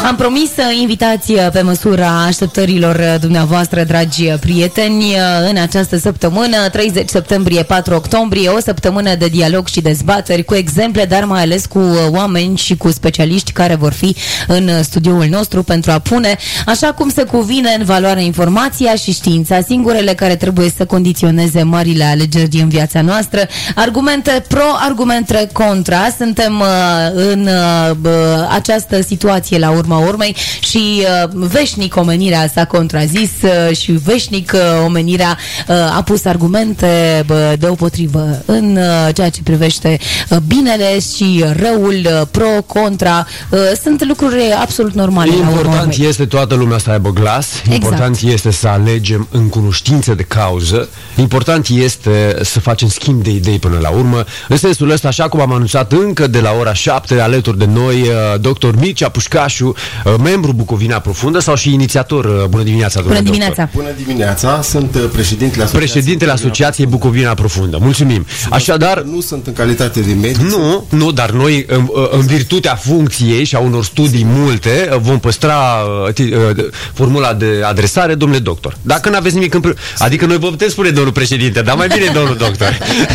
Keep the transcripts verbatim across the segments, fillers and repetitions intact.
Am promis invitații pe măsura așteptărilor dumneavoastră, dragi prieteni, în această săptămână, treizeci septembrie, patru octombrie, o săptămână de dialog și dezbateri cu exemple, dar mai ales cu oameni și cu specialiști care vor fi în studioul nostru pentru a pune, așa cum se cuvine, în valoare informația și știința, singurele care trebuie să condiționeze marile alegeri din viața noastră. Argumente pro, argumente contra. Suntem uh, în uh, această situație la urma urmei și uh, veșnic omenirea s-a contrazis uh, și veșnic uh, omenirea uh, a pus argumente uh, deopotrivă în uh, ceea ce privește uh, binele și răul, uh, pro, contra. Uh, sunt lucruri absolut normale. Important este toată lumea să aibă glas, exact. Important este să alegem în cunoștință de cauză, important este să facem schimb de idei până la urmă. În sensul ăsta, așa cum am anunțat încă de la ora șapte, alături de noi doctor Mircea Pușcașu, membru Bucovina Profundă sau și inițiator. Bună dimineața, Bună dimineața. Bună dimineața, sunt președintele Asociației, președintele Asociației Bucovina Profundă. Mulțumim. Așadar, nu sunt în calitate de medic. Nu, nu, dar noi în, în virtutea funcției și a unor studii multe vom păstra formula de adresare, domnule doctor. Dacă n-aveți nimic în... Adică noi vă putem spune domnul președinte, dar mai bine domnul doctor.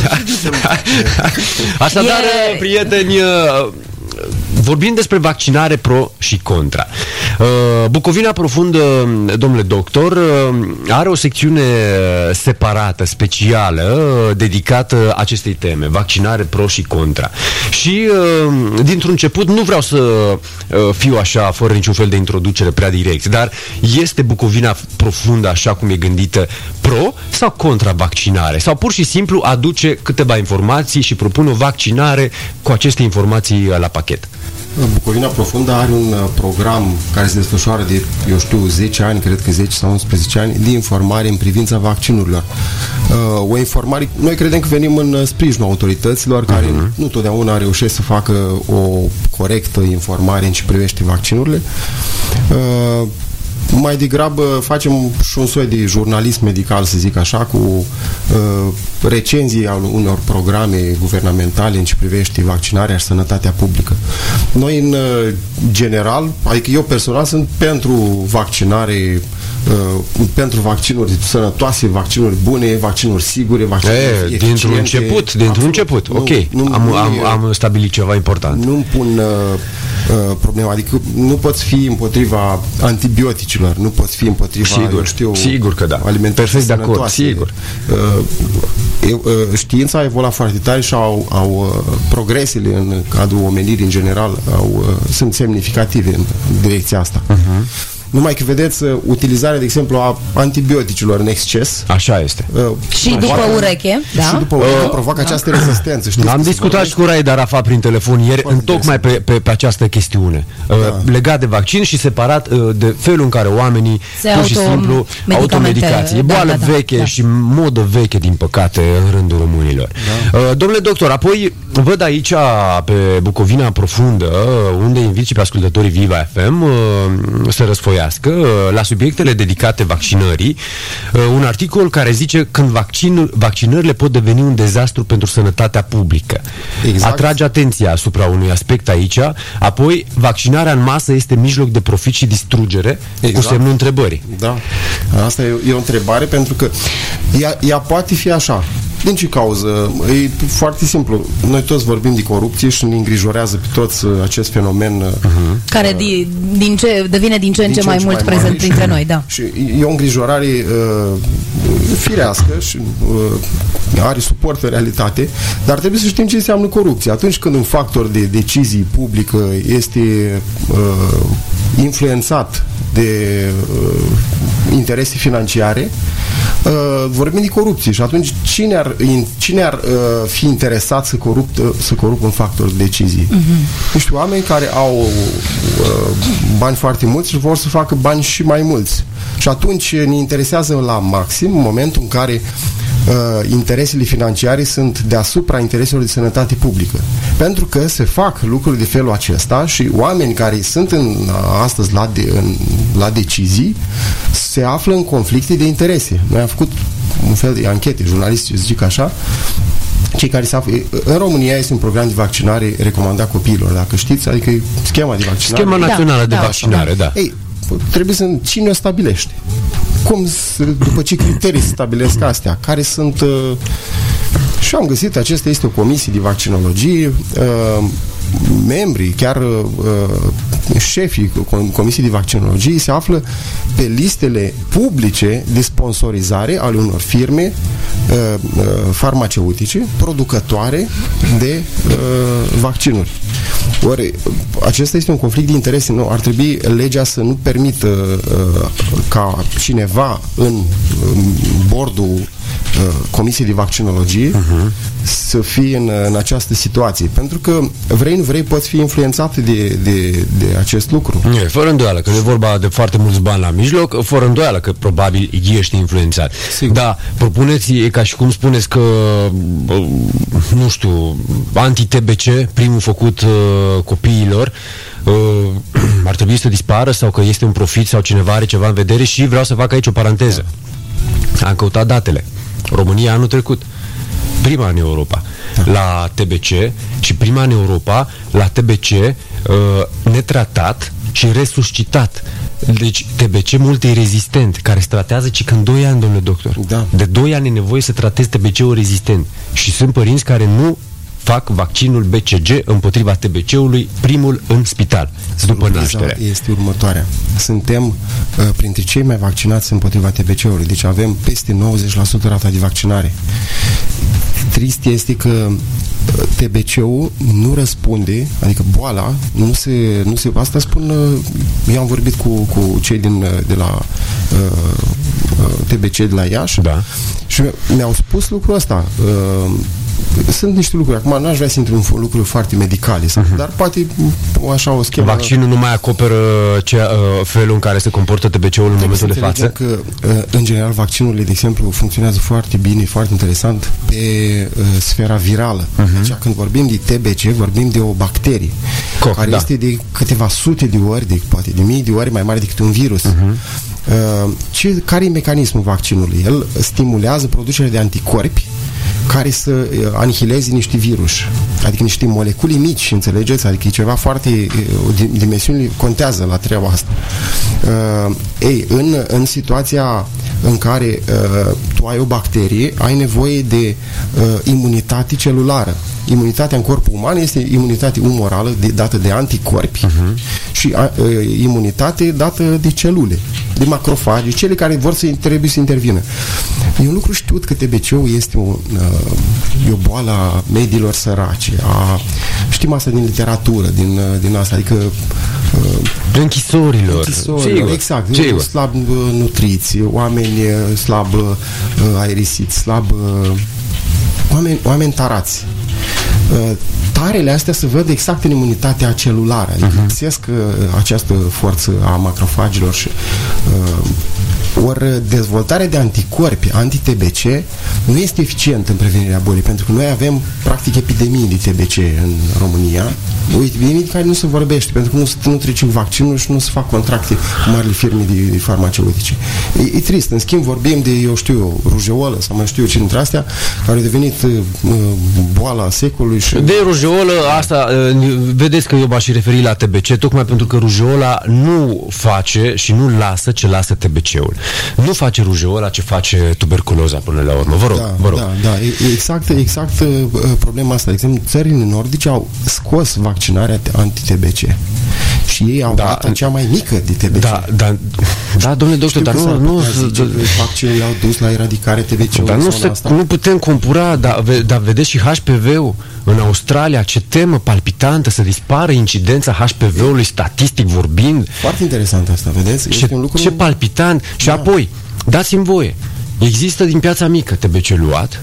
Așadar, yeah. prieteni, vorbim despre vaccinare pro și contra. Bucovina Profundă, domnule doctor, are o secțiune separată, specială, dedicată acestei teme, vaccinare pro și contra. Și dintr-un început nu vreau să fiu așa, fără niciun fel de introducere prea direct, dar este Bucovina Profundă așa cum e gândită pro sau contra vaccinare? Sau pur și simplu aduce câteva informații și propune o vaccinare cu aceste informații la pachet? Bucovina Profundă are un program care se desfășoară de, eu știu, zece ani, cred că zece sau unsprezece ani, de informare în privința vaccinurilor. O informare, noi credem că venim în sprijinul autorităților care uh-huh. nu totdeauna reușesc să facă o corectă informare în ce privește vaccinurile. Mai degrabă facem și un soi de jurnalism medical, să zic așa, cu uh, recenzii al unor programe guvernamentale în ce privește vaccinarea și sănătatea publică. Noi, în uh, general, adică eu personal sunt pentru vaccinare, uh, pentru vaccinuri sănătoase, vaccinuri bune, vaccinuri sigure, vaccinuri e, eficiente. Dintr-un început, dintr-un început, ok. Nu, nu, am, nu am, am stabilit ceva important. Nu-mi pun uh, uh, problema, adică nu poți fi împotriva antibioticilor, nu poți fi împotriva, sigur, eu știu, sigur că da. alimentații perfect de acord, sigur. Uh, uh, știința a evoluat foarte tare și au, au uh, progresele în cadrul omenirii în general au, uh, sunt semnificative în direcția asta. Uh-huh. Numai că, vedeți, utilizarea, de exemplu, a antibioticilor în exces. Așa este. Uh, și după provoacă, ureche, da? Și după ureche uh, provoacă da. această rezistență. Știți, am discutat și cu Raed Arafat prin telefon ieri, în tocmai pe, pe, pe această chestiune. Uh, da. Legat de vaccin și separat uh, de felul în care oamenii, se pur și simplu, automedicație. E boală da, da, veche da. și modă veche, din păcate, în rândul românilor. Da. Uh, domnule doctor, apoi văd aici, pe Bucovina Profundă, unde invit și pe ascultătorii Viva F M uh, să răsfoia la subiectele dedicate vaccinării, un articol care zice când vaccin, vaccinările pot deveni un dezastru pentru sănătatea publică. Exact. Atrage atenția asupra unui aspect aici, apoi vaccinarea în masă este mijloc de profit și distrugere, exact. Cu semnul întrebării. Da, asta e, e o întrebare pentru că ea, ea poate fi așa. Din ce cauză? E foarte simplu. Noi toți vorbim de corupție și ne îngrijorează pe toți acest fenomen uh-huh. care uh, din, din ce, devine din ce în ce mai mult mai prezent printre noi, da. Și e o îngrijorare uh, firească și uh, are suport în realitate, dar trebuie să știm ce înseamnă corupție. Atunci când un factor de decizii publică este uh, influențat de uh, interese financiare, uh, vorbim de corupție și atunci cine ar, in, cine ar uh, fi interesat să, corupt, uh, să corupă un factor de decizii? Uh-huh. Nu știu, oameni care au uh, bani foarte mulți și vor să facă bani și mai mulți. Și atunci ne interesează la maxim în momentul în care uh, interesele financiare sunt deasupra intereselor de sănătate publică. Pentru că se fac lucruri de felul acesta și oameni care sunt în, astăzi la, de, în, la decizii se află în conflicte de interese. Noi am făcut un fel de anchete, jurnaliști zic așa, cei care se află... În România este un program de vaccinare recomandat copiilor, dacă știți, adică e schema de vaccinare. Schema națională da, de da, vaccinare, da. da. Ei, trebuie să... Cine o stabilește? Cum, după ce criterii se stabilesc astea? Care sunt... Uh, și am găsit, acesta este o comisie de vaccinologie, uh, membrii, chiar uh, șefii Comisiei de Vaccinologie se află pe listele publice de sponsorizare ale unor firme uh, uh, farmaceutice producătoare de uh, vaccinuri. Ori acesta este un conflict de interese. Nu, ar trebui legea să nu permită uh, ca cineva în, în bordul Comisiei de Vaccinologie uh-huh. să fie în, în această situație. Pentru că vrei, nu vrei, poți fi influențat de, de, de acest lucru. E, fără îndoială, că nu e vorba de foarte mulți bani la mijloc, fără îndoială că probabil ești influențat. Sigur. Da, propuneți, e ca și cum spuneți că nu știu, anti-T B C, primul făcut uh, copiilor, uh, ar trebui să dispară sau că este un profit sau cineva are ceva în vedere. Și vreau să fac aici o paranteză. Am căutat datele. România anul trecut, prima în Europa da. la T B C și prima în Europa la T B C uh, netratat și resuscitat. Deci T B C multirezistent, care se tratează ci când doi ani, domnule doctor. Da. De doi ani e nevoie să tratezi T B C-ul rezistent. Și sunt părinți care nu fac vaccinul B C G împotriva T B C-ului, primul în spital, după naștere. Este următoarea. Suntem uh, printre cei mai vaccinați împotriva T B C-ului, deci avem peste nouăzeci la sută rata de vaccinare. Trist este că T B C-ul nu răspunde, adică boala nu se, nu se asta spun, eu am vorbit cu, cu cei din, de la uh, T B C de la Iași da. și mi-au spus lucrul ăsta. Uh, sunt niște lucruri, acum n-aș vrea să intru în lucruri foarte medicale, uh-huh. dar poate așa o schemă. Vaccinul nu mai acoperă ce, uh, felul în care se comportă T B C-ul în momentul de față? Că, uh, în general, vaccinurile, de exemplu, funcționează foarte bine, foarte interesant pe uh, sfera virală. Uh-huh. Deci, când vorbim de T B C, vorbim de o bacterie Co, care da. este de câteva sute de ori, de, poate de mii de ori mai mare decât un virus. Uh-huh. Uh, ce, care e mecanismul vaccinului? El stimulează producerea de anticorpi care să uh, anihileze niște virus, adică niște molecule mici, înțelegeți? Adică e ceva foarte... Uh, dimensiunile contează la treaba asta. Uh, ei, în, în situația în care uh, tu ai o bacterie, ai nevoie de uh, imunitate celulară. Imunitatea în corpul uman este imunitate umorală de, dată de anticorpi uh-huh. și a, uh, imunitate dată de celule, de macrofagi, cele care vor să trebuie să intervină. E un lucru știut că T B C-ul este o, uh, e o boală a mediilor sărace. A, știm asta din literatură, din, uh, din asta, adică uh, închisorilor. închisorilor exact. Sigur. Slab uh, nutriți, oameni uh, slab uh, aerisiți, slab uh, oameni, oameni tarați. Uh, tarele astea se văd exact în imunitatea celulară, adică uh-huh. găsesc uh, această forță a macrofagilor și uh, ori dezvoltarea de anticorpi anti-T B C nu este eficientă în prevenirea bolii, pentru că noi avem practic epidemii de T B C în România, o epidemie de care nu se vorbește, pentru că nu, se, nu trece vaccinul și nu se fac contracte cu marile firme de, de farmaceutice. E, e trist. În schimb vorbim de, eu știu eu, rujeolă sau mai știu eu ce dintre astea, care a devenit uh, boala secolului și... De rujeolă, asta, uh, vedeți că eu m-aș referi la T B C, tocmai pentru că rujeola nu face și nu lasă ce lasă T B C-ul. Nu face rujeola ce face tuberculoza până la urmă. Vă rog, da, vă rog. Da, da, exact, exact uh, problema asta. De exemplu, țările nordice au scos vaccinarea anti-T B C și ei au da, rata cea mai mică de T B C. Da, da, da, domnule doctor, dar nu... nu vaccinele au dus la eradicare T B C-ului. Dar nu, se, nu putem compura, dar, dar vedeți și H P V-ul în Australia, ce temă palpitantă să dispară incidența H P V-ului statistic vorbind. Foarte interesant asta, vedeți? Ce, un lucru... ce palpitant. Și da. Apoi, dați-mi voie, există din Piața Mică T B C luat.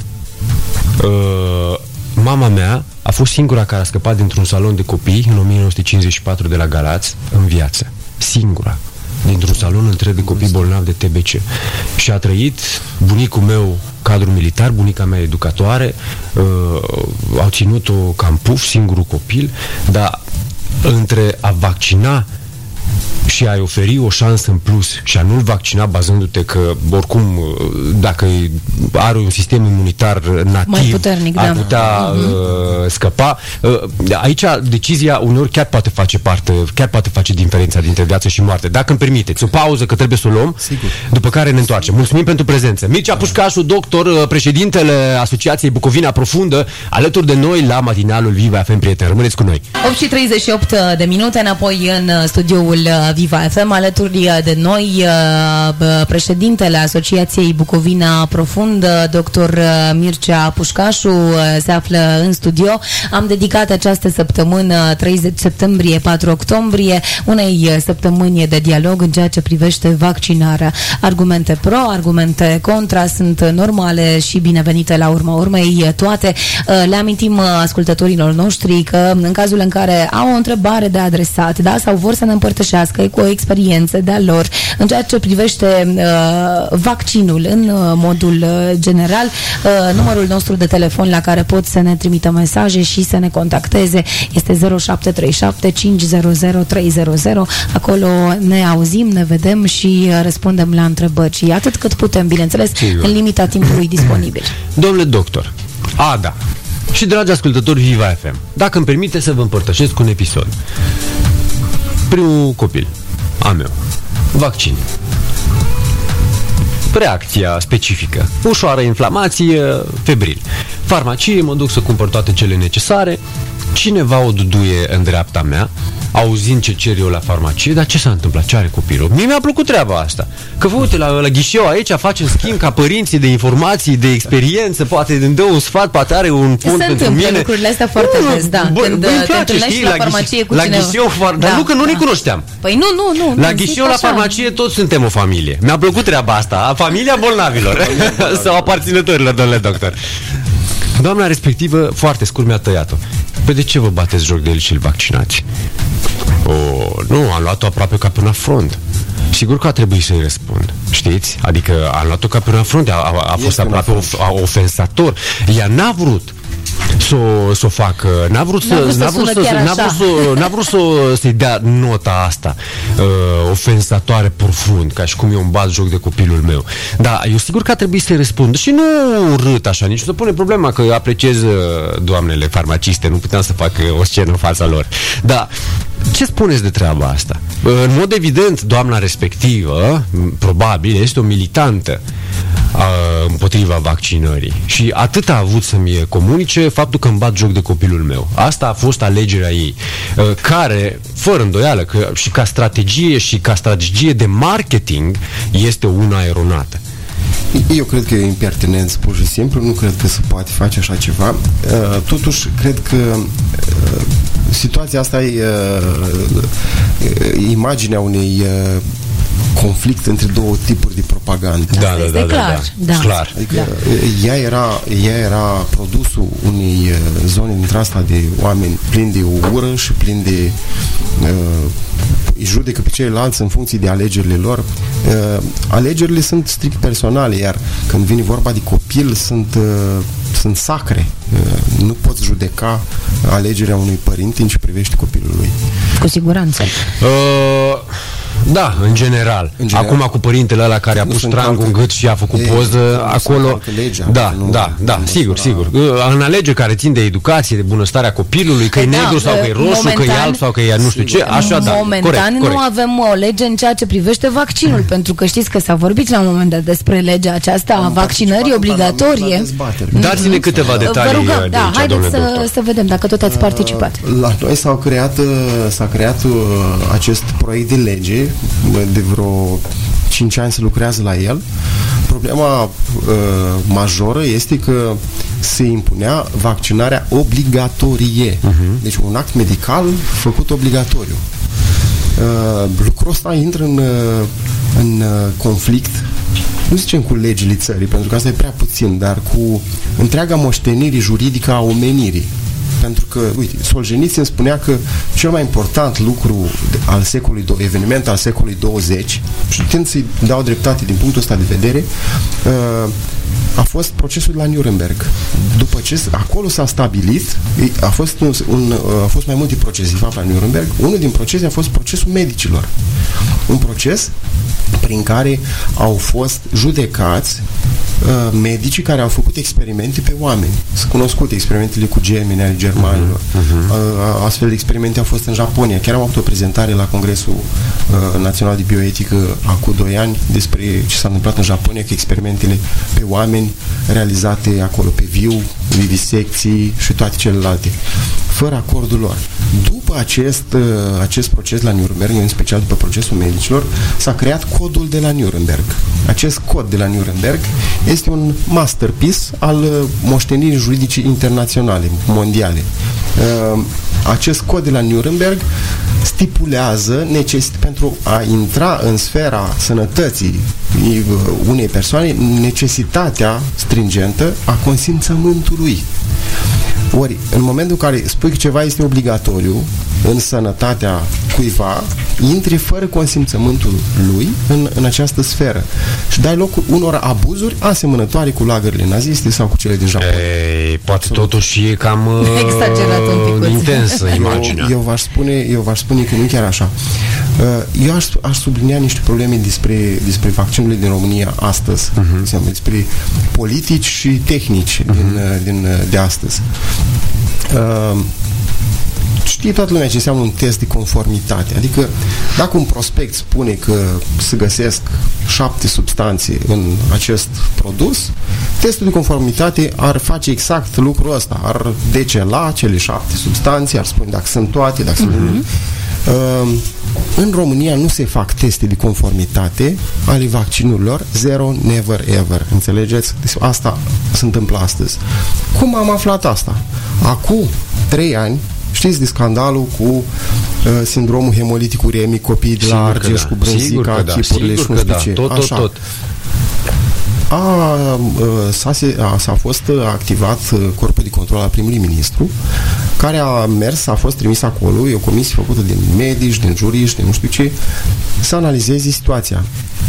Uh, mama mea a fost singura care a scăpat dintr-un salon de copii în o mie nouă sute cincizeci și patru de la Galați în viață. Singura. Dintr-un salon întreg de copii bolnavi de T B C. Și a trăit bunicul meu cadru militar, bunica mea educatoare, uh, au ținut-o cam puf, singurul copil, dar între a vaccina și și ai oferi o șansă în plus și a nu-l vaccina bazându-te că, oricum, dacă are un sistem imunitar nativ, mai puternic, ar da. putea uh, scăpa. Uh, aici decizia uneori chiar poate face parte, chiar poate face diferența dintre viață și moarte. Dacă îmi permiteți, o pauză că trebuie să o luăm, sigur, după care ne întoarcem. Mulțumim pentru prezență. Mircea Pușcașu, doctor, președintele Asociației Bucovina Profundă, alături de noi la matinalul Viva F M, prieteni. Rămâneți cu noi. opt și treizeci și opt de minute, înapoi în studioul Viva F M, alături de noi președintele Asociației Bucovina Profundă, doctor Mircea Pușcașu, se află în studio. Am dedicat această săptămână, treizeci septembrie patru octombrie, unei săptămâni de dialog în ceea ce privește vaccinarea. Argumente pro, argumente contra sunt normale și binevenite la urma urmei toate. Le amintim ascultătorilor noștri că în cazul în care au o întrebare de adresat, da, sau vor să ne împărtășească cu o experiență de-a lor în ceea ce privește uh, vaccinul în uh, modul uh, general, uh, numărul nostru de telefon la care pot să ne trimită mesaje și să ne contacteze este zero șapte trei șapte cinci zero zero trei zero zero. Acolo ne auzim, ne vedem și uh, răspundem la întrebări și atât cât putem, bineînțeles, sigur, în limita timpului disponibil. Domnule doctor, Ada și dragi ascultători Viva F M, dacă îmi permite să vă împărtășesc un episod. Primul copil a meu, vaccin. Reacția specifică, ușoară inflamație, febril. Farmacie, mă duc să cumpăr toate cele necesare. Cineva o duduie în dreapta mea, auzind ce cer eu la farmacie. Dar ce s-a întâmplat? Ce are copilul? Mie mi-a plăcut treaba asta. Că vă uite, la, la ghișeu aici facem schimb ca părinții de informații, de experiență, poate îmi dă un sfat, poate are un punct se pentru mine. lucrurile astea foarte nu, des, da. Bă, când bă, te place, întâlnești știi, la, la farmacie cu la cineva. Ghișeu, far... da, dar nu că nu da. ne cunoșteam. Păi nu, nu, nu. La nu, ghișeu, la așa. farmacie, toți suntem o familie. Mi-a plăcut treaba asta. Familia bolnavilor. Sau aparținătorilor, domnule doctor. Doamna respectivă, foarte scurt, mi-a tăiat-o. Păi de ce vă bateți joc de el și îl vaccinați? O, nu, am luat-o aproape ca pe un afront. Sigur că a trebuit să-i răspund, știți? Adică am luat-o ca pe un afront, a, a, a fost aproape of, a, ofensator. Ea n-a vrut să o s-o facă, n-a vrut să, n-a vrut să, n-a vrut să, n-a vrut să, să-i dea nota asta uh, ofensatoare profund, ca și cum eu îmi bat joc de copilul meu. Dar eu sigur că a trebuit să-i răspund și nu urât așa, nici nu se pune problema că apreciez doamnele farmaciste, nu puteam să fac o scenă în fața lor. Dar ce spuneți de treaba asta? În mod evident, doamna respectivă, probabil, este o militantă a, împotriva vaccinării și atât a avut să-mi comunice faptul că îmi bat joc de copilul meu. Asta a fost alegerea ei, care, fără îndoială, că și ca strategie și ca strategie de marketing este una eronată. Eu cred că e impertinență, pur și simplu, nu cred că se poate face așa ceva. Totuși, cred că situația asta e imaginea unei conflict între două tipuri de propagandă. Da, da, da, da, clar. Da. clar. Adică da. ea, era, ea era produsul unei zone dintre asta de oameni plini de ură și plini de uh, îi judecă pe ceilalți în funcție de alegerile lor. Uh, alegerile sunt strict personale, iar când vine vorba de copil sunt, uh, sunt sacre. Uh, nu poți judeca alegerea unui părinte în ce privește copilul lui. Cu siguranță. Uh... Da, în general. în general. Acum cu părintele ăla care a pus trangul în gât și a făcut ei, poză acolo. Legea, da, nu, da, da, nu sigur, sigur. În alegeri care țin de educație, de bunăstarea copilului, că e da, negru sau că e roșu, momentan, că e alb sau că e nu știu sigur. ce, așa da. Momentan corect, corect. Nu avem o lege în ceea ce privește vaccinul, mm. pentru că știți că s-a vorbit la un moment dat despre legea aceasta a vaccinării obligatorie. Dați-ne câteva detalii. Vă rugăm, da, haideți să, să vedem dacă tot ați participat. La noi s-a creat, s-a creat acest proiect de lege. De vreo cinci ani se lucrează la el. Problema uh, majoră este că se impunea vaccinarea obligatorie. Uh-huh. Deci un act medical făcut obligatoriu. Uh, lucrul ăsta intră în, uh, în uh, conflict, nu zicem cu legile țării, pentru că asta e prea puțin, dar cu întreaga moștenire juridică a omenirii. Pentru că, uite, Solzhenitsyn spunea că cel mai important lucru al secolului, eveniment al secolului douăzeci, și tind să-i dau dreptate din punctul ăsta de vedere, a fost procesul la Nuremberg. După ce acolo s-a stabilit, a fost, un, un, a fost mai multe procese, de fapt, la Nuremberg. Unul din procese a fost procesul medicilor. un proces prin care au fost judecați uh, medicii care au făcut experimente pe oameni. Sunt cunoscute experimentele cu gemeni ale germanilor. Uh-huh. Uh, astfel de experimente au fost în Japonia. Chiar am avut o prezentare la Congresul uh, Național de Bioetică acum doi ani despre ce s-a întâmplat în Japonia cu experimentele pe oameni realizate acolo pe viu, vivisecții și toate celelalte, fără acordul lor. După acest, uh, acest proces la Nuremberg, în special după procesul medicilor, s-a creat codul de la Nuremberg. Acest cod de la Nuremberg este un masterpiece al uh, moștenirii juridice internaționale, mondiale. Uh, acest cod de la Nuremberg stipulează necesit, pentru a intra în sfera sănătății unei persoane, necesitatea stringentă a consimțământului. Ori, în momentul în care spui că ceva este obligatoriu în sănătatea cuiva, intri fără consimțământul lui în, în această sferă și dai loc unor abuzuri asemănătoare cu lagările naziste sau cu cele din Japonia. Ei, poate Absolut. Totuși e cam exagerat un pic intensă imaginea. Eu, eu, v-aș spune, eu v-aș spune că nu chiar așa. Eu aș, aș sublinia niște probleme despre, despre vaccinurile din România astăzi, uh-huh. despre politici și tehnici uh-huh. din, din, de astăzi. Uh, știe toată lumea ce înseamnă un test de conformitate. Adică dacă un prospect spune că se găsesc șapte substanțe în acest produs, testul de conformitate ar face exact lucrul ăsta. Ar decela cele șapte substanțe, ar spune dacă sunt toate, dacă uh-huh. sunt... Uh, în România nu se fac teste de conformitate ale vaccinurilor, zero, never, ever. Înțelegeți? Deci asta se întâmplă astăzi. Cum am aflat asta? Acum trei ani, știți de scandalul cu uh, sindromul hemolitic uremic, copiii de la Argeș, da. cu brânzica, da. chipurile și nu știu da. ce. Tot, tot, tot. A, s-a, a, s-a fost activat corpul de control al primului ministru, care a mers, a fost trimis acolo, e o comisie făcută din medici, din juriști, din nu știu ce, să analizeze situația.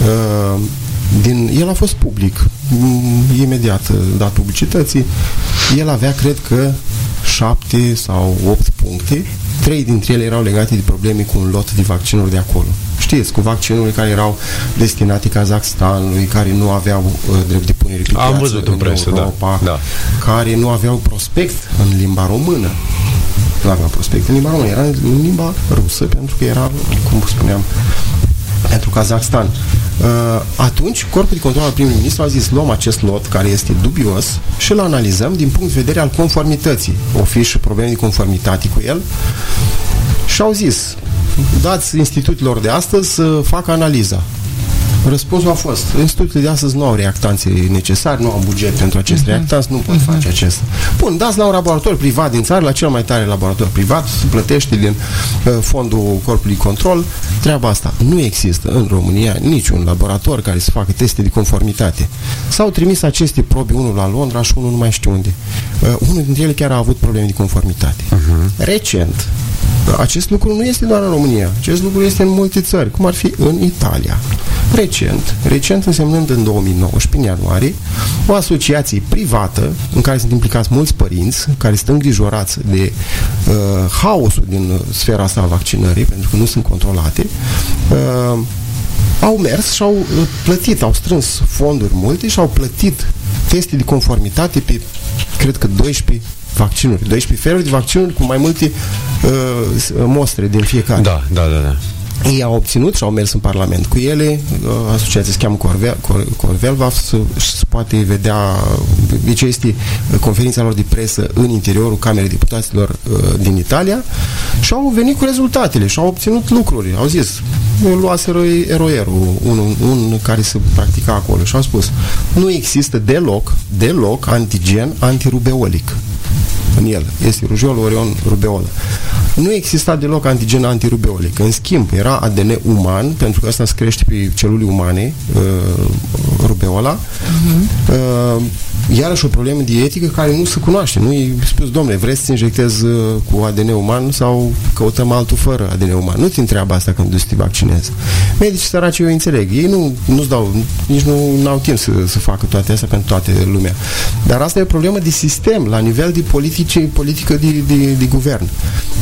Din, el a fost public, imediat dat publicității. El avea, cred că, șapte sau opt puncte. Trei dintre ele erau legate de probleme cu un lot de vaccinuri de acolo. Știți, cu vaccinurile care erau destinate Kazakhstanului, care nu aveau uh, drept de punere pe piață Am văzut în presă, Europa, da, da. care nu aveau prospect în limba română. Nu aveau prospect în limba română, era în limba rusă, pentru că era, cum spuneam, pentru Kazakhstan. Uh, atunci, corpul de control al primului ministru a zis, luăm acest lot care este dubios și îl analizăm din punct de vedere al conformității. O fi și probleme de conformitate cu el și au zis, dați instituțiilor de astăzi să facă analiza. Răspunsul a fost, instituțiile de astăzi nu au reactanțe necesari, nu au buget pentru acest uh-huh. reactanți, nu pot uh-huh. face acest. Bun, dați la un laborator privat din țară, la cel mai tare laborator privat, se plătește din uh, fondul corpului control, treaba asta. Nu există în România niciun laborator care să facă teste de conformitate. S-au trimis aceste probe, unul la Londra și unul nu mai știu unde. Uh, unul dintre ele chiar a avut probleme de conformitate. Uh-huh. Recent, acest lucru nu este doar în România, acest lucru este în multe țări, cum ar fi în Italia. Recent, recent însemnând în două mii nouăsprezece, în ianuarie, o asociație privată în care sunt implicați mulți părinți care sunt îngrijorați de uh, haosul din sfera asta a vaccinării, pentru că nu sunt controlate, uh, au mers și au plătit, au strâns fonduri multe și au plătit teste de conformitate pe, cred că, doisprezece vaccinuri, doisprezece feluri de vaccinuri cu mai multe uh, mostre din fiecare. Da, da, da, da. Ei au obținut și au mers în Parlament cu ele, asociația se cheamă Corvel, Corvelva, se, se poate vedea, deci este conferința lor de presă în interiorul Camerei Deputaților uh, din Italia și au venit cu rezultatele și au obținut lucruri. Au zis, luaseră eroerul, un, un care se practica acolo și au spus, nu există deloc, deloc antigen antirubeolic în el. Este rujeolă, orion, rubeolă. Nu exista deloc antigen antirubeolic. În schimb, era A D N uman, pentru că asta se crește pe celule umane, uh, rubeola. Uh-huh. Uh, iarăși o problemă de etică care nu se cunoaște. Nu i spus, domnule, vreți să injectezi uh, cu A D N uman sau căutăm altul fără A D N uman? Nu ți întreabă asta când duci să te vaccinezi. Medicii săraci, eu înțeleg. Ei nu, nu-ți dau, nici nu au timp să, să facă toate astea pentru toată lumea. Dar asta e o problemă de sistem, la nivel de politice, politică de, de, de guvern.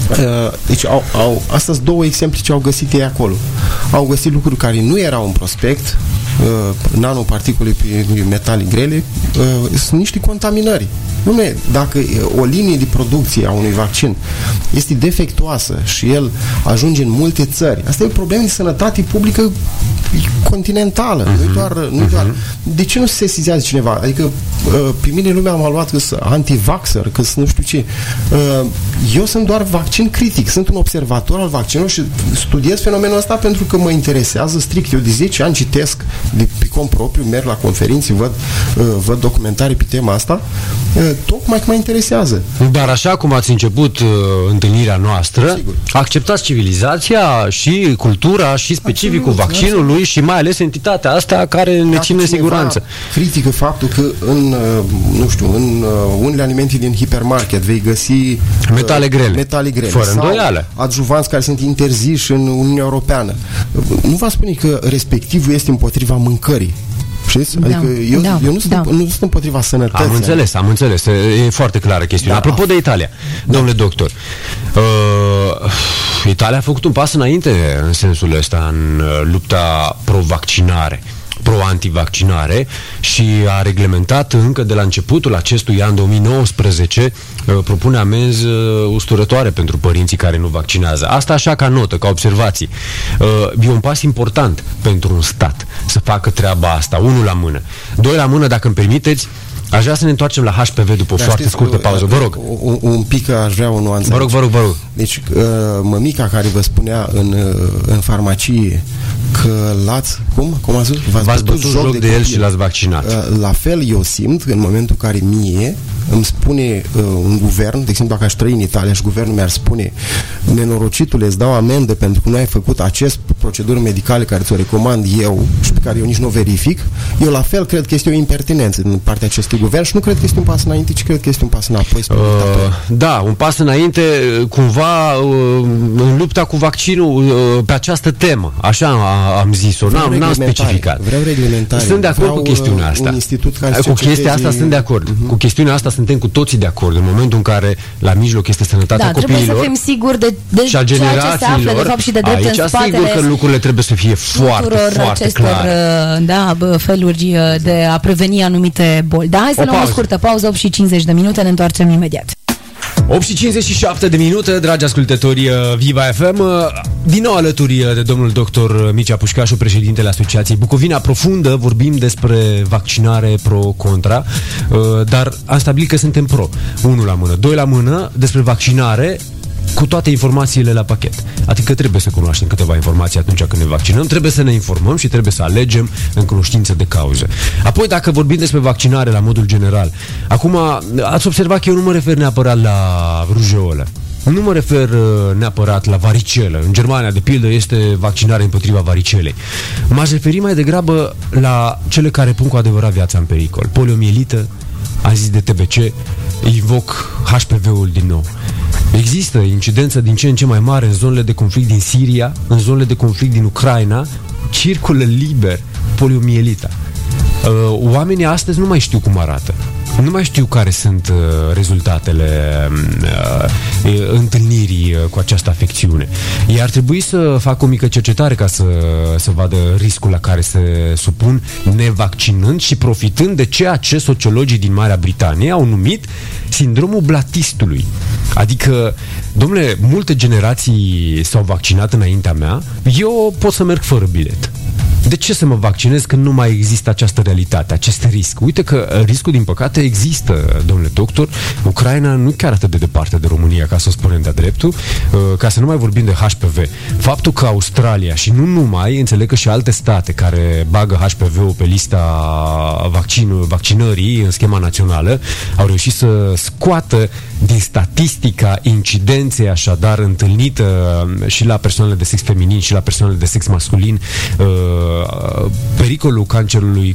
Deci au, au, astea sunt două exemple ce au găsit ei acolo. Au găsit lucruri care nu erau în prospect, nanoparticule pe metale grele, sunt niște contaminări. Nume, dacă o linie de producție a unui vaccin este defectuoasă și el ajunge în multe țări, asta e o problemă de sănătate publică continentală, uh-huh. nu doar, nu uh-huh. doar. De ce nu se sesizează cineva? Adică pe mine lumea m-a luat că sunt anti-vaxxer, că sunt nu știu ce. Eu sunt doar vaccin critic, sunt un observator al vaccinului și studiez fenomenul ăsta pentru că mă interesează strict. Eu de zece ani citesc de pe cont propriu, merg la conferințe, văd, văd documentarii pe tema asta, tocmai că mă interesează. Dar așa cum ați început uh, întâlnirea noastră, sigur, acceptați civilizația și cultura și specificul absolut, vaccinului absolut. Și mai ales entitatea asta care ne ține în siguranță. Critică faptul că în, nu știu, în unele alimente din hipermarket vei găsi metale grele, metale grele fără sau îndoială, adjuvanți care sunt interziși în Uniunea Europeană. Nu vă spune că respectivul este împotriva mâncării. Știți? Adică da, eu, da, eu nu, sunt, da. nu sunt împotriva sănătății. Am înțeles, am înțeles. E foarte clară chestiunea. Da. Apropo de Italia, da. domnule doctor, uh, Italia a făcut un pas înainte în sensul ăsta, în lupta pro-vaccinare, pro-antivaccinare și a reglementat încă de la începutul acestui an două mii nouăsprezece, propune amenzi usturătoare pentru părinții care nu vaccinează. Asta așa ca notă, ca observații. E un pas important pentru un stat să facă treaba asta, unul la mână. Doi la mână, dacă îmi permiteți, aș vrea să ne întoarcem la H P V după o da, foarte știți, scurtă pauză. Vă rog. Un, un pic aș vrea o nuanță. Vă rog, vă rog, vă rog. Deci, mămica care vă spunea în, în farmacie că l-ați, cum? Cum a zis? V-ați, V-ați bătut joc, joc de, de el și l-ați vaccinat. La fel eu simt în momentul în care mie îmi spune uh, un guvern, de exemplu dacă aș trăi în Italia și guvernul mi-ar spune nenorocitule, îți dau amendă pentru că nu ai făcut acest procedură medicale care ți-o recomand eu și pe care eu nici nu o verific, eu la fel cred că este o impertinență din partea acestui guvern și nu cred că este un pas înainte, ci cred că este un pas înapoi. Uh, da, un pas înainte cumva uh, în lupta cu vaccinul uh, pe această temă, așa am zis-o, n-am, n-am specificat. Vreau reglementare. Sunt de acord vreau, cu chestiunea asta. Cu chestia asta sunt de acord. Uh-huh. Cu chestiunea asta suntem cu toții de acord. În momentul în care la mijloc este sănătatea da, copiilor, trebuie să fim siguri de, de și a generațiilor, ceea ce se află, de fapt, și de drept aici în spatele sigur că lucrurile trebuie să fie foarte, foarte acestor, clare. Da, feluri de a preveni anumite boli. Da, hai să o luăm o scurtă pauză, opt și cincizeci de minute, ne întoarcem imediat. opt și cincizeci și șapte de minute, dragi ascultători Viva F M, din nou alături de domnul doctor Mircea Pușcașu, președintele Asociației Bucovina Profundă. Vorbim despre vaccinare pro-contra, dar am stabilit că suntem pro. Unul la mână, doi la mână, despre vaccinare cu toate informațiile la pachet. Adică trebuie să cunoaștem câteva informații atunci când ne vaccinăm, trebuie să ne informăm și trebuie să alegem în cunoștință de cauză. Apoi, dacă vorbim despre vaccinare la modul general, acum ați observat că eu nu mă refer neapărat la rujeolă. Nu mă refer neapărat la varicelă. În Germania, de pildă, este vaccinare împotriva varicelei. M-aș referi mai degrabă la cele care pun cu adevărat viața în pericol. Poliomielită, am zis de T B C, invoc H P V-ul din nou. Există incidență din ce în ce mai mare în zonele de conflict din Siria, în zonele de conflict din Ucraina, circulă liber poliomielita. Oamenii astăzi nu mai știu cum arată. Nu mai știu care sunt uh, rezultatele uh, întâlnirii uh, cu această afecțiune. Ei ar trebui să facă o mică cercetare ca să, să vadă riscul la care se supun nevaccinând și profitând de ceea ce sociologii din Marea Britanie au numit sindromul blatistului. Adică, domnule, multe generații s-au vaccinat înaintea mea, eu pot să merg fără bilet. De ce să mă vaccinez când nu mai există această realitate, acest risc? Uite că riscul, din păcate, există, domnule doctor. Ucraina nu chiar atât de departe de România, ca să o spunem de-a dreptul, ca să nu mai vorbim de H P V. Faptul că Australia și nu numai, înțeleg că și alte state care bagă H P V-ul pe lista vaccin, vaccinării în schema națională, au reușit să scoată din statistica incidenței așadar întâlnită și la persoanele de sex feminin și la persoanele de sex masculin pericolul cancerului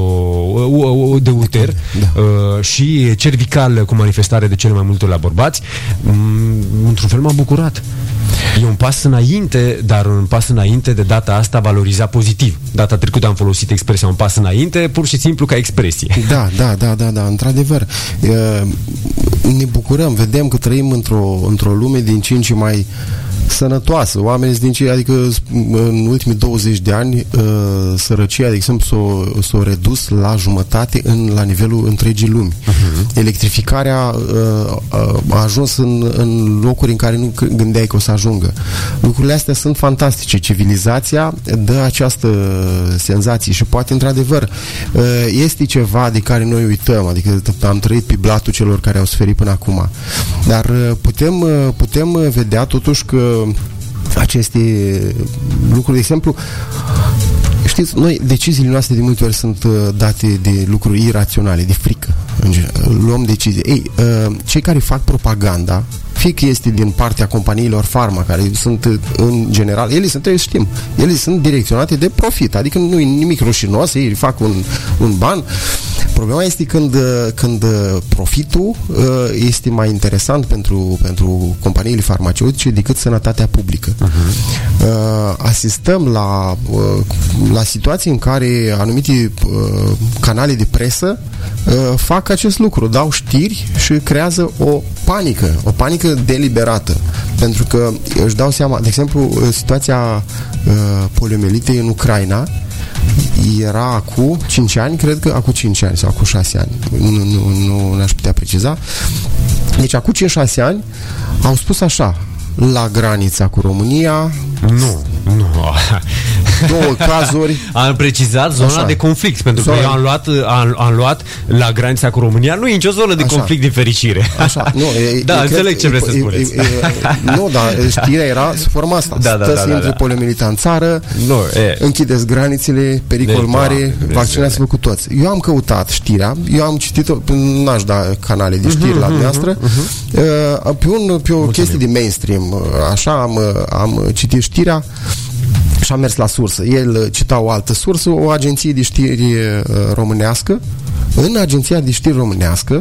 colo de uter da. și cervical cu manifestare de cele mai multe ori la bărbați. Într-un fel m-am bucurat. E un pas înainte, dar un pas înainte de data asta valorizat pozitiv. Data trecută am folosit expresia un pas înainte, pur și simplu ca expresie. Da, da, da, da, da, într-adevăr. ne bucurăm, vedem că trăim într-o, într-o lume din ce în ce mai sănătoasă. Oamenii din ce, adică în ultimii douăzeci de ani uh, sărăcia, de exemplu, s-a, s-a redus la jumătate în, la nivelul întregii lumi. Uh-huh. Electrificarea uh, a ajuns în, în locuri în care nu gândeai că o să ajungă. Lucrurile astea sunt fantastice. Civilizația dă această senzație și poate, într-adevăr, uh, este ceva de care noi uităm, adică am trăit pe blatul celor care au suferit până acum. Dar uh, putem, uh, putem vedea totuși că aceste lucruri, de exemplu, știți, noi, deciziile noastre de multe ori sunt uh, date de lucruri iraționale, de frică. Luăm decizii. Ei, uh, cei care fac propaganda, fie că este din partea companiilor farma, care sunt, în general, ele sunt, trebuie să știm, ele sunt direcționate de profit, adică nu e nimic rușinos, ei fac un, un ban. Problema este când, când profitul este mai interesant pentru, pentru companiile farmaceutice decât sănătatea publică. Uh-huh. Asistăm la, la situații în care anumite canale de presă fac acest lucru, dau știri și creează o panică, o panică deliberată, pentru că își dau seama, de exemplu, situația poliomielitei în Ucraina era acum cinci ani, cred că acum cinci ani sau acum șase ani, nu, nu, nu, nu aș putea preciza. Deci acum cinci șase ani au spus așa: la granița cu România. Nu, nu. Două cazuri. Am precizat zona așa de conflict, pentru zona. că eu am luat, am, am luat la granița cu România, nu e nicio zonă de așa conflict, din fericire. Așa, nu, e, da, e, înțeleg cred, ce vreți e, să spuneți. E, e, nu, dar știrea era sub forma asta. Da, da, Stă da, să da, intre da. poliomielita în țară, nu, e. închideți granițele, pericol de mare, vaccinați-vă cu toți. Eu am căutat știrea, eu am citit-o, n-aș da canale de știri uh-huh, la dumneavoastră, uh-huh, uh-huh. pe, un, pe o Mulțumim. chestie de mainstream, așa am, am citit știrea și am mers la sursă. El cita o altă sursă, o agenție de știri uh, românească. În agenția de știri românească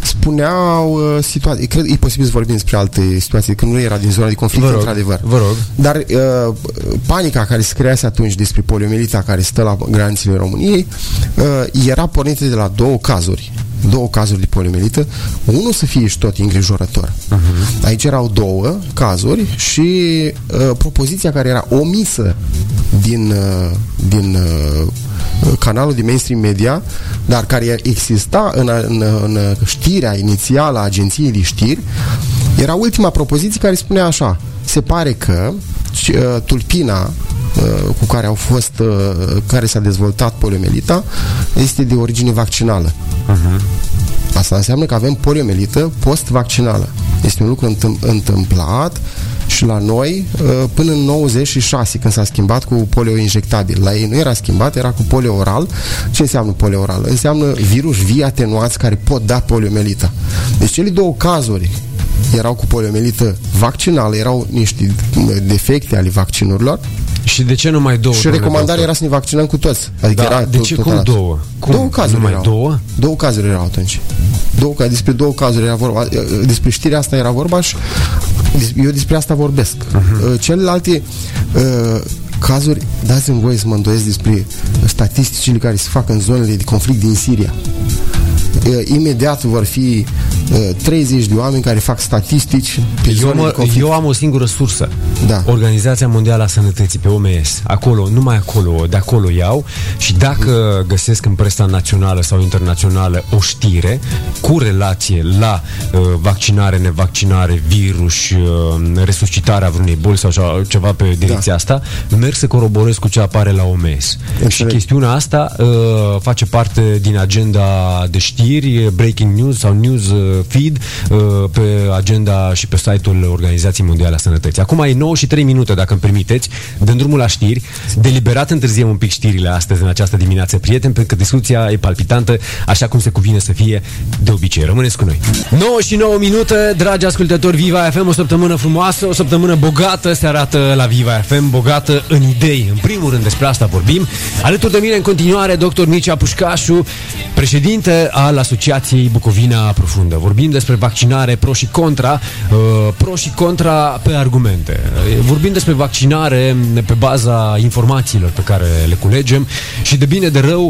spuneau uh, situații, cred e posibil să vorbim despre alte situații, că nu era din zona de conflict, vă rog, într-adevăr. Vă rog. Dar uh, panica care se crease atunci despre poliomielita care stă la granițele României uh, era pornită de la două cazuri. Două cazuri de poliomielită, unul să fie și tot îngrijorător. Uh-huh. Aici erau două cazuri și uh, propoziția care era omisă din, uh, din uh, canalul de mainstream media, dar care exista în, în, în știrea inițială a agenției de știri, era ultima propoziție care spunea așa: se pare că uh, tulpina uh, cu care au fost uh, care s-a dezvoltat poliomielita este de origine vaccinală. Uh-huh. Asta înseamnă că avem poliomielită post-vaccinală. Este un lucru întâmplat și la noi până în nouăzeci și șase, când s-a schimbat cu polio injectabil. La ei nu era schimbat, era cu polio oral. Ce înseamnă polio oral? Înseamnă virus vii atenuați care pot da poliomielita. Deci cele două cazuri erau cu poliomielită vaccinală, erau niște defecte ale vaccinurilor. Și de ce numai două? Și recomandarea era să ne vaccinăm cu toți. Adică da, era de tot, ce? tot Cum arată. două? Cum? Două cazuri numai erau. două? Două cazuri erau atunci. Două, despre două cazuri era vorba. Despre știrea asta era vorba și eu despre asta vorbesc. Uh-huh. Celelalte uh, cazuri, dați-mi voie să mă îndoiesc despre statisticile care se fac în zonele de conflict din Siria. Uh, imediat vor fi uh, treizeci de oameni care fac statistici pe eu, mă, eu am o singură sursă, da. Organizația Mondială a Sănătății, pe O M S. Acolo, numai acolo, de acolo iau. Și dacă uh. găsesc în presa națională sau internațională o știre cu relație la uh, vaccinare, nevaccinare, virus, uh, resuscitarea vreunei boli sau ceva pe direcția da. asta, merg să coroborez cu ce apare la O M S. Înțeleg. Și chestiunea asta uh, face parte din agenda de știri, breaking news sau news feed pe agenda și pe site-ul Organizației Mondiale a Sănătății. Acum e nouă și trei minute, dacă îmi permiteți, dăm drumul la știri. Deliberat întârziem un pic știrile astăzi, în această dimineață, prieteni, pentru că discuția e palpitantă, așa cum se cuvine să fie de obicei. Rămâneți cu noi. nouă și nouă minute, dragi ascultători, Viva F M, o săptămână frumoasă, o săptămână bogată se arată la Viva F M, bogată în idei. În primul rând despre asta vorbim. Alături de mine în continuare doctor Mircea Pușcașu, președinte al Asociației Bucovina Profundă. Vorbim despre vaccinare, pro și contra, uh, pro și contra pe argumente. Vorbim despre vaccinare pe baza informațiilor pe care le culegem și de bine de rău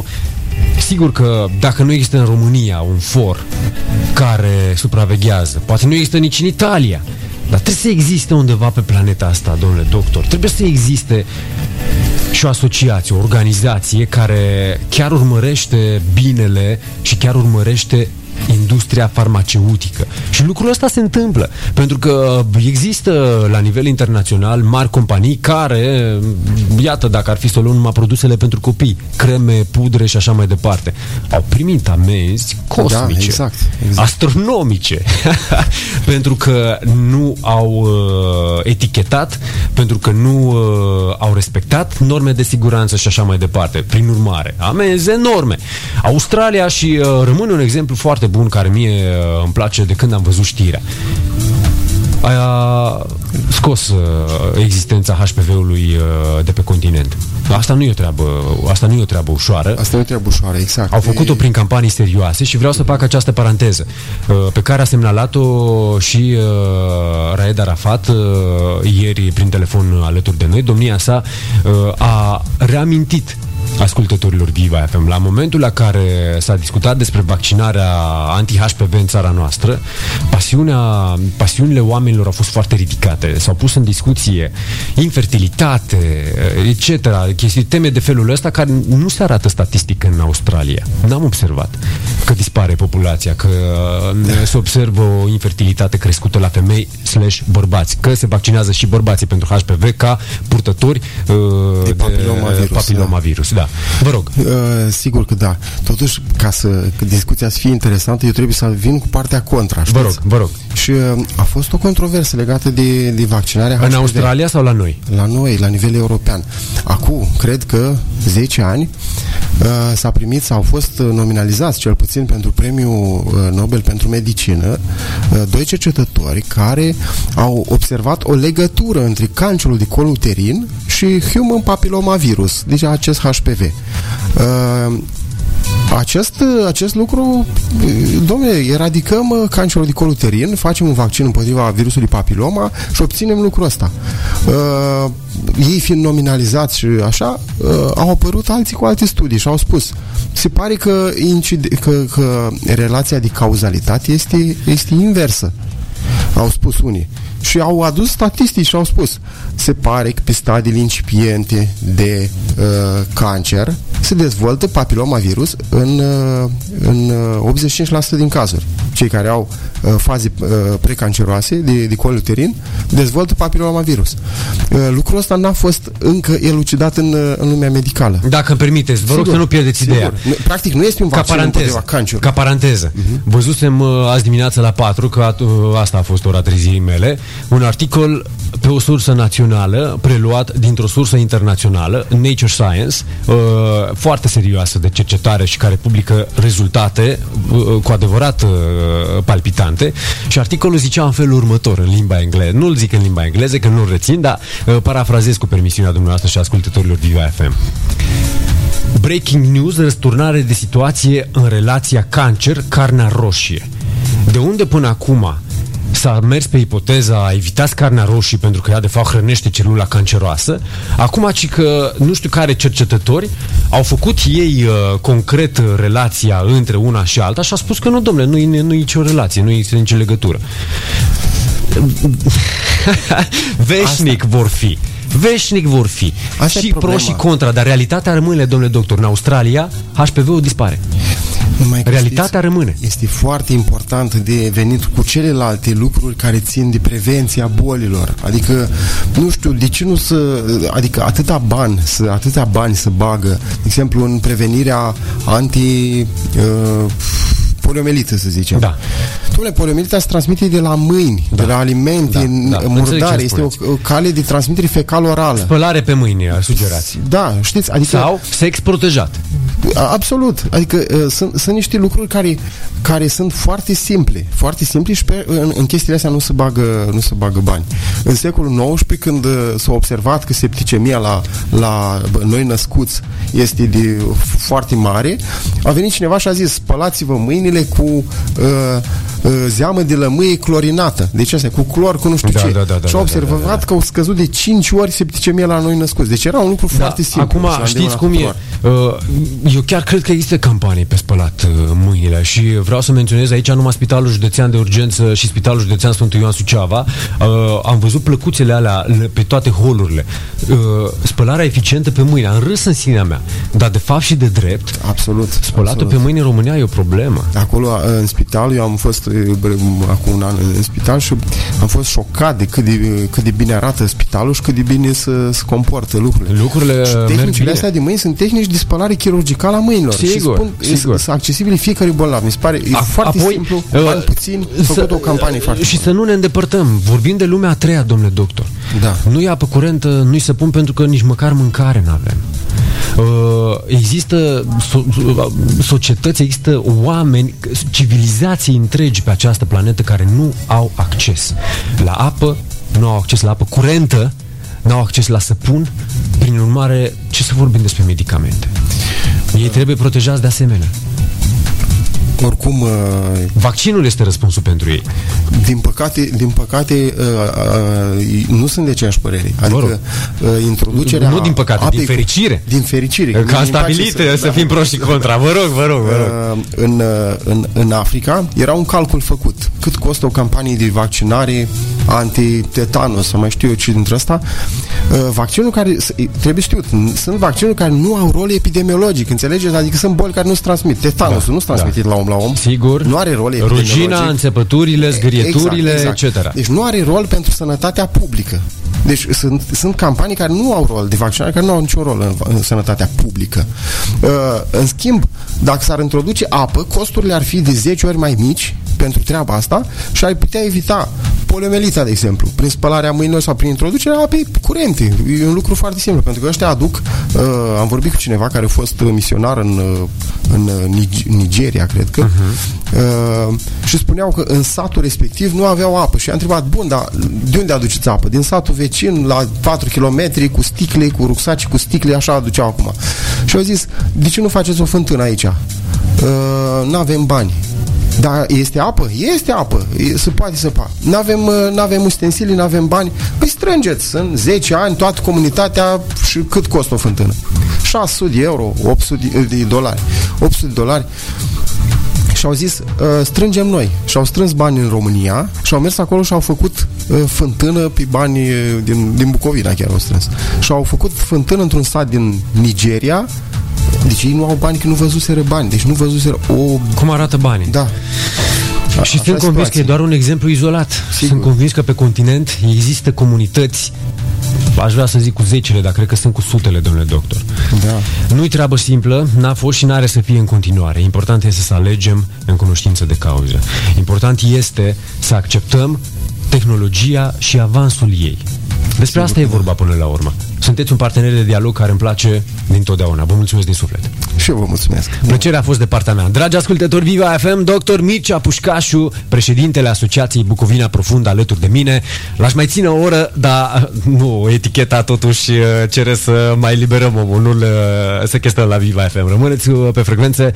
Sigur că dacă nu există în România un for care supraveghează, poate nu există nici în Italia, dar trebuie să existe undeva pe planeta asta, domnule doctor. Trebuie să existe și o asociație, o organizație care chiar urmărește binele și chiar urmărește industria farmaceutică. Și lucrul ăsta se întâmplă pentru că există la nivel internațional mari companii care, iată, dacă ar fi să luăm numai produsele pentru copii, creme, pudre și așa mai departe, au primit amenzi cosmice, da, exact, exact. astronomice pentru că nu au uh, etichetat, pentru că nu uh, au respectat norme de siguranță și așa mai departe. Prin urmare, amenzi enorme. Australia și uh, rămâne un exemplu foarte bun care mie uh, îmi place de când am văzut știrea. A scos uh, existența H P V-ului uh, de pe continent. Asta nu e o treabă, asta nu e o treabă ușoară. Asta nu e o treabă ușoară, exact. Au făcut-o prin campanii serioase și vreau să fac această paranteză uh, pe care a semnalat-o și uh, Raed Arafat uh, ieri prin telefon alături de noi. Domnia sa uh, a reamintit ascultătorilor Viva F M, la momentul la care s-a discutat despre vaccinarea anti-H P V în țara noastră, pasiunea, pasiunile oamenilor au fost foarte ridicate. S-au pus în discuție infertilitate, et cetera. Chestii, teme de felul ăsta care nu se arată statistic în Australia. N-am observat că dispare populația, că se observă o infertilitate crescută la femei slash bărbați, că se vaccinează și bărbații pentru H P V ca purtători uh, de papilomavirus. De papilomavirus. Da. Da, vă rog. Uh, sigur că da. Totuși, ca să că discuția să fie interesantă, eu trebuie să vin cu partea contra, știți? Vă rog, vă rog. Și uh, a fost o controversă legată de, de vaccinarea H P V. În Australia sau la noi? La noi, la nivel european. Acum, cred că zece ani uh, s-a primit, sau au fost nominalizați, cel puțin pentru premiul uh, Nobel pentru medicină, uh, doi cercetători care au observat o legătură între cancerul de col uterin și human papillomavirus, deci acest H P V. Uh, Acest, acest lucru, domnule, eradicăm cancerul de col uterin, facem un vaccin împotriva virusului papiloma și obținem lucrul ăsta. Uh, ei fiind nominalizați și așa, uh, au apărut alții cu alte studii și au spus, se pare că, incide, că, că relația de cauzalitate este, este inversă. Au spus unii. Și au adus statistici și au spus, se pare că pe stadiile incipiente de uh, cancer se dezvoltă papilomavirus în, uh, în optzeci și cinci la sută din cazuri. Cei care au uh, faze uh, precanceroase de, de col uterin dezvoltă papilomavirus. Uh, lucrul ăsta n-a fost încă elucidat în, în lumea medicală. Dacă îmi permiteți, vă rog să nu pierdeți ideea. Practic nu este un vaccin împotriva cancerului. Ca paranteză. Uh-huh. Văzusem uh, azi dimineață la patru, că uh, asta a fost ora treziei mele, un articol pe o sursă națională preluat dintr-o sursă internațională, Nature Science, uh, foarte serioasă de cercetare și care publică rezultate uh, cu adevărat uh, palpitante, și articolul zicea în felul următor în limba engleză. Nu-l zic în limba engleză, că nu-l rețin, dar uh, parafrazez cu permisiunea dumneavoastră și ascultătorilor Viva F M. Breaking news, răsturnare de situație în relația cancer-carnea roșie. De unde până acum s-a mers pe ipoteza evitați carnea roșie pentru că ea de fapt hrănește celula canceroasă, acum ci că nu știu care cercetători au făcut ei uh, concret relația între una și alta și a spus că nu, domnule, nu e, nu e nicio relație, nu e nicio legătură. Veșnic Asta. vor fi. Veșnic vor fi. Asta și pro și contra, dar realitatea rămâne, domnule doctor, în Australia H P V-ul dispare. Realitatea știți, rămâne. Este foarte important de venit cu celelalte lucruri care țin de prevenția bolilor. Adică, nu știu, de ce nu să... Adică atâta bani, să, atâta bani să bagă, de exemplu, în prevenirea anti... Uh, poliomelită, să zicem. Da. Dom'le, poliomelita se transmite de la mâini, da. de la alimente, da, da. murdare. Este o, o cale de transmitere fecal-orală. Spălare pe mâini, sugerați. Da, știți, adică... Sau sex protejat. Absolut. Adică uh, sunt, sunt niște lucruri care, care sunt foarte simple. Foarte simple și pe, în, în chestiile astea nu se bagă, nu se bagă bani. În secolul nouăsprezece, când uh, s-a observat că septicemia la, la noi născuți este de foarte mare, a venit cineva și a zis, spălați-vă mâinile cu uh, uh, zeamă de lămâie clorinată. Deci asta, cu clor, cu nu știu da, ce. Da, da, da, și au observat da, da, da. că au scăzut de cinci ori septicemia la noi născuți. Deci era un lucru da, foarte simplu. Acum știți cum e? Eu chiar cred că există campanii pe spălat mâinile și vreau să menționez aici numai Spitalul Județean de Urgență și Spitalul Județean Sfântul Ioan Suceava. Am văzut plăcuțele alea pe toate holurile. Spălarea eficientă pe mâini. Am râs în sinea mea, dar de fapt și de drept. Absolut. Spălatul absolut. pe mâini în România e o problemă. Acolo, în spital, eu am fost acum un an în spital și am fost șocat de cât de, cât de bine arată spitalul și cât de bine se, se comportă lucrurile. Lucrurile și tehnicile astea de mâini sunt tehnici de spălare chirurgicală a mâinilor. Sigur, și spun, sigur. Sunt accesibile fiecare bolnav. Mi se pare e A, foarte apoi, simplu, uh, bani puțin, făcut o campanie foarte și bună. să nu ne îndepărtăm. Vorbim de lumea a treia, domnule doctor. Da. Nu e apă curentă, nu-i săpun pentru că nici măcar mâncare n-avem. Uh, există so- societăți, există oameni, civilizații întregi pe această planetă care nu au acces la apă, nu au acces la apă curentă, nu au acces la săpun. Prin urmare, ce să vorbim despre medicamente? Ei trebuie protejați de asemenea. Oricum, vaccinul este răspunsul pentru ei. Din păcate, din păcate nu sunt de aceeași părere. Adică introducerea Nu din păcate, din fericire. Din fericire. Că am stabilit să, să fim proști și contra. Vă rog, vă rog, vă rog. În, în, în Africa era un calcul făcut. Cât costă o campanie de vaccinare anti-tetanus, sau mai știu eu ce dintre asta. Vaccinul care, trebuie știut, sunt vaccinuri care nu au rol epidemiologic, înțelegeți? Adică sunt boli care nu se transmit. Tetanusul da, nu se transmite da. la om la om. Sigur. Nu are rol epidemiologic. Rugina, înțepăturile, zgârieturile, exact, exact. et cetera. Deci nu are rol pentru sănătatea publică. Deci sunt, sunt campanii care nu au rol de vaccinare, care nu au niciun rol în, în sănătatea publică. Uh, în schimb, dacă s-ar introduce apă, costurile ar fi de zece ori mai mici pentru treaba asta și ai putea evita poliomelita, de exemplu, prin spălarea mâinilor sau prin introducerea apei curente. E un lucru foarte simplu, pentru că ăștia aduc, uh, am vorbit cu cineva care a fost misionar în, în Nigeria, cred că, uh-huh. uh, și spuneau că în satul respectiv nu aveau apă și a întrebat, bun, dar de unde aduceți apă? Din satul vecin, la patru kilometri, cu sticle, cu rucsaci, cu sticle, așa aduceau acum. Și au zis, de ce nu faceți o fântână aici? Uh, n-avem bani. Dar este apă? Este apă. Se poate săpa. N-avem, n-avem ustensilii, n-avem bani. Păi strângeți. Sunt zece ani, toată comunitatea și cât costă o fântână? șase sute de euro, opt sute de dolari. opt sute de dolari. Și au zis, strângem noi. Și au strâns bani în România și au mers acolo și au făcut fântână pe bani din, din Bucovina, chiar au strâns. Și au făcut fântână într-un sat din Nigeria. Deci ei nu au bani, că nu văzuseră bani. Deci nu văzuseră o... Cum arată banii? Da. A, și sunt convins că e doar un exemplu izolat. Sigur. Sunt convins că pe continent există comunități, aș vrea să zic cu zecile, dar cred că sunt cu sutele, domnule doctor. Da. Nu-i treabă simplă, n-a fost și n-are să fie în continuare. Important este să alegem în cunoștință de cauză. Important este să acceptăm tehnologia și avansul ei. Despre Sigur, asta e vorba până la urmă. Sunteți un partener de dialog care îmi place dintotdeauna. Vă mulțumesc din suflet. Și eu vă mulțumesc. Plăcerea a fost de partea mea. Dragi ascultători Viva F M, doctor Mircea Pușcașu, președintele Asociației Bucovina Profund, alături de mine. L-aș mai ține o oră, dar nu, eticheta totuși cere să mai liberăm omul, nu să chestăm la Viva F M. Rămâneți pe frecvențe.